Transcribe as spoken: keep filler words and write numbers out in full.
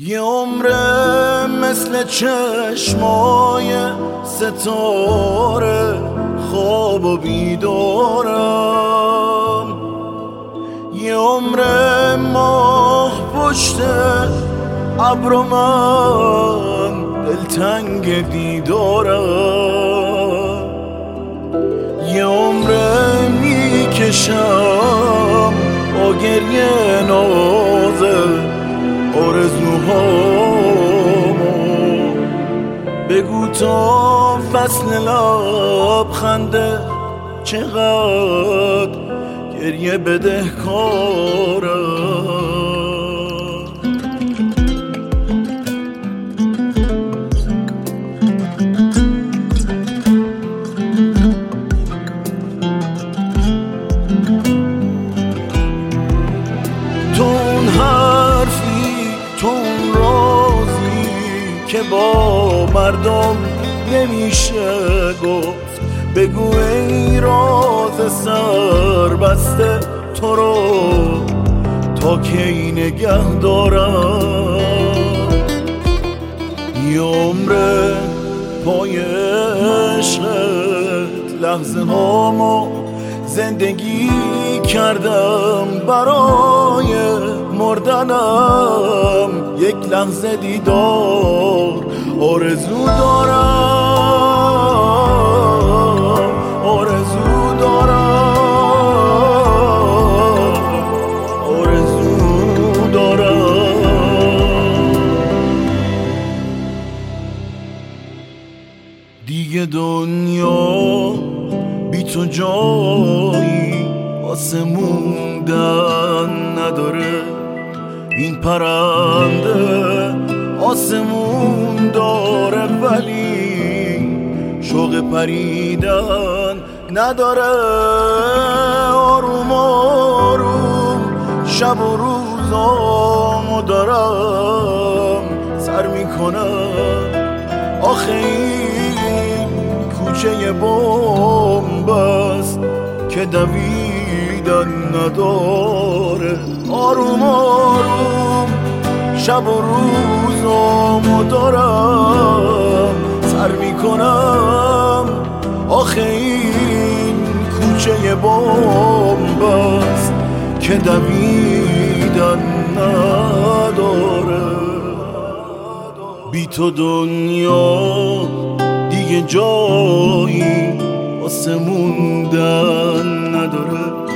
یه عمره مثل چشمای ستاره خواب و بیدارم، یه عمره ماه پشت ابر و من دلتنگ دیدارم، یه عمره میکشم با گریه نازه آرزوهامو. بگو تا فصل لبخنده چقدر گریه بدهکارم. تو اون حرفی، تو اون رازی که با مردم نمیشه گفت، بگو ای راز سر بسته تو رو تا کی نگه دارم. یه عمر پای عشقت لحظه هامو زندگی کردم، برای مردنم یک لحظه دیدار آرزو دارم، آرزو دارم، آرزو دارم. دیگه دنیا بی تو جایی واسه موندن نداره، این پرنده آسمون داره ولی شوق پریدن نداره. آروم آروم شب و روزامو دارم سر میکنم، آخه این کوچه بمب است که دویدن نداره. آروم آروم شب و روزامو دارم سر میکنم، آخه این کوچه بمب است که دویدن نداره. بی تو دنیا دیگه جایی واسه موندن نداره.